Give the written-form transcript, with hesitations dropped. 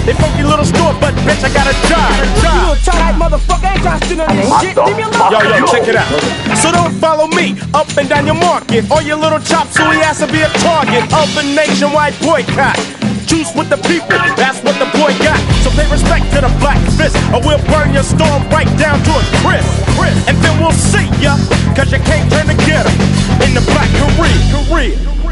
They funky little store, but bitch, I got a job. You little tight motherfucker, ain't trying to steal none of this shit. Leave me alone. Yo, check it out. So don't follow me up and down your market. All your little chop suey ass will be a target of the nationwide boycott. Juice with the people, that's what the boy got. So pay respect to the black fist, or we'll burn your storm right down to a crisp. And then we'll see ya, cause you can't turn the ghetto in the black career.